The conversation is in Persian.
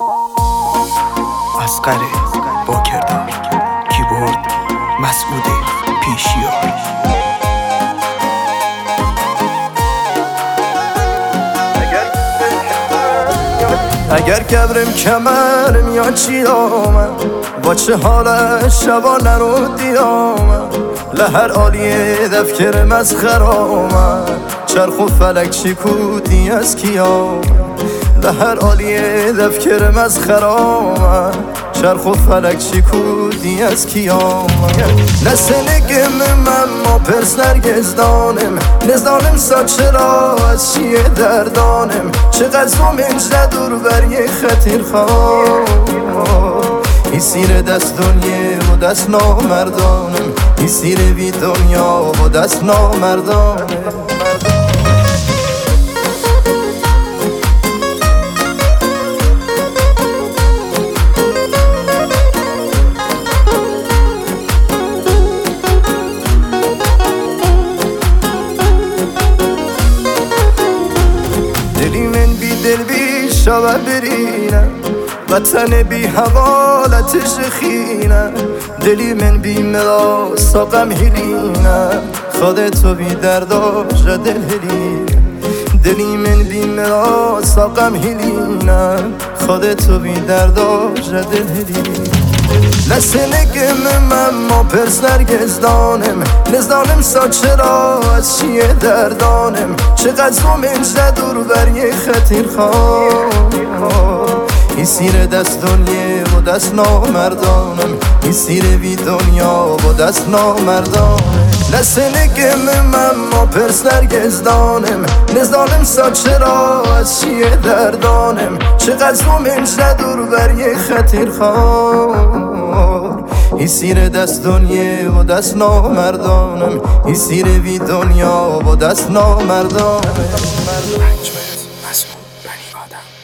اسقر با کردار کیبورد مسعود پیشیار. اگر کبرم کمرم یا چی آمد با چه حال شبا نرو دیامد لهر آلیه دفکرم از خرامد چرخ و فلک چی کودی از کیامد لهر آلیه دفکرم از خرامد چرخ و فلک چی کودی از کیامد نسنگم من ما پرس نرگز دانم نزدانم سا چرا از چیه دردانم چقدر زومنج ندور بر یه خطیر خواه ای سیر دست دنیا و دست نامردانم ای سیر بی دنیا و دست نامردانم. دلی من بی دل بی شبه برینم وطن بی حوالتش خینم دلی من بی ملا ساقم هلینم خودتو بی درداش دل هلینم دلی من بی ملا ساقم هلینم خودتو بی درداش دل هلینم نسنگم من ما پرس نرگز دانم نزدانم سا چرا از چیه دردانم چقدر زومنج ندور بر یه خطیر خواه ای سیر دست دنیا و دست نامردانم ای سیر بی دنیا و دست نامردانم نسنگم من ما پرس نرگز دانم نزدانم سا چرا از چیه دردانم چقدر زومنج ندور بر یه خطیر خواه ای سیر دست دنیا و دست نامردانم ای سیر بی دنیا و دست نامردانم. مسعود بنی آدم.